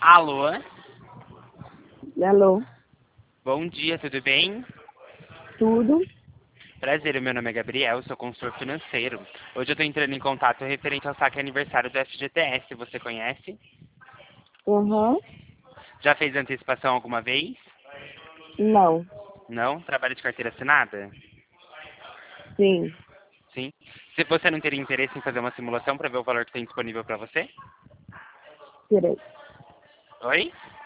Alô? Alô, Bom dia, tudo bem? tudo? Prazer, meu nome é Gabriel, sou consultor financeiro. Hoje eu estou entrando em contato referente ao saque aniversário do FGTS, você conhece? Uhum. Já fez antecipação alguma vez? Não, Não? Trabalha de carteira assinada? sim, Sim. Se você não teria interesse em fazer uma simulação para ver o valor que tem disponível para você? tirei. Oi?